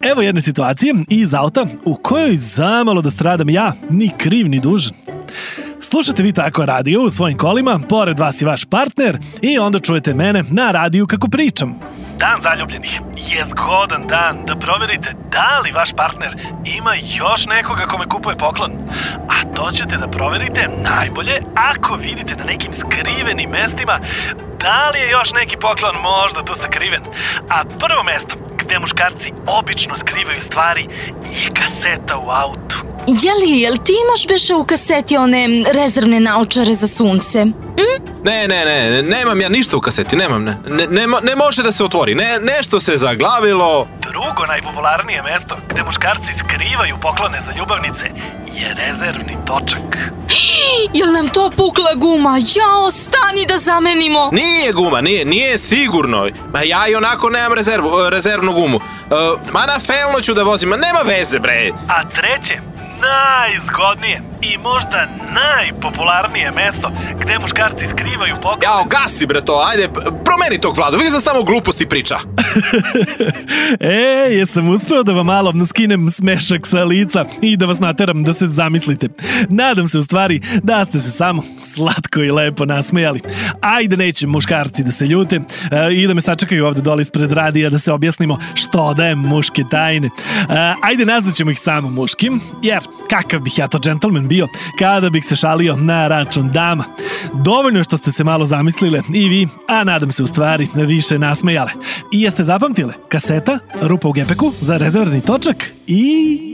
Evo jedne situacije iz auta u kojoj zamalo da stradam ja, ni kriv ni dužan. Slušate vi tako radio u svojim kolima, pored vas je vaš partner i onda čujete mene na radiju kako pričam. Dan zaljubljenih je zgodan dan da proverite da li vaš partner ima još nekoga kome kupuje poklon. A to ćete da proverite najbolje ako vidite na nekim skrivenim mestima da li je još neki poklon možda tu sakriven. A prvo mesto gde muškarci obično skrivaju stvari je kaseta u autu. Jel ti imaš beše u kaseti one rezervne naočare za sunce? Ne, nemam ja ništa u kaseti, nemam, ne može da se otvori, nešto se zaglavilo. Drugo najpopularnije mesto gde muškarci skrivaju poklone za ljubavnice je rezervni točak. Jel nam to pukla guma? Jao, stani da zamenimo. Nije guma, nije sigurno. Ja i onako nemam rezervnu gumu. Ma na felno ću da vozim, nema veze bre. A treće, najzgodnije i možda najpopularnije mesto gde muškarci skrivaju poklone. Jao, gasi bre to, ajde, promeni tog Vlado, vidiš da samo gluposti priča. Jesam uspeo da vam malo skinem smešak sa lica i da vas nateram da se zamislite. Nadam se u stvari da ste se samo slatko i lepo nasmejali. Ajde, neće muškarci da se ljute i da me sačekaju ovde dole ispred radija da se objasnimo što odajem muške tajne. Ajde, nazvaćemo ih samo muškim, jer kakav bih ja to džentlmen bio kada bih se šalio na račun dama. Dovoljno što ste se malo zamislile i vi, a nadam se u stvari više nasmejale. I jeste zapamtile? Kaseta, rupa u gepeku za rezervni točak i...